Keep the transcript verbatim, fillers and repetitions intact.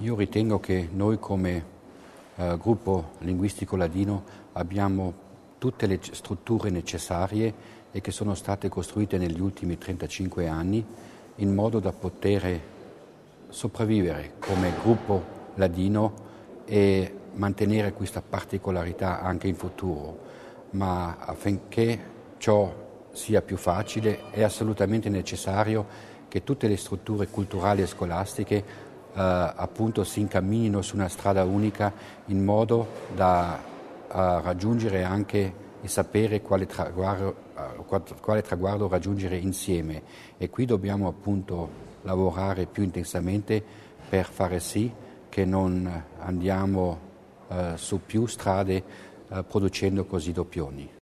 Io ritengo che noi come eh, gruppo linguistico ladino abbiamo tutte le strutture necessarie e che sono state costruite negli ultimi trentacinque anni in modo da poter sopravvivere come gruppo ladino e mantenere questa particolarità anche in futuro. Ma affinché ciò sia più facile è assolutamente necessario che tutte le strutture culturali e scolastiche Uh, appunto si incamminino su una strada unica in modo da uh, raggiungere anche e sapere quale traguardo, uh, quale traguardo raggiungere insieme, e qui dobbiamo appunto lavorare più intensamente per fare sì che non andiamo uh, su più strade uh, producendo così doppioni.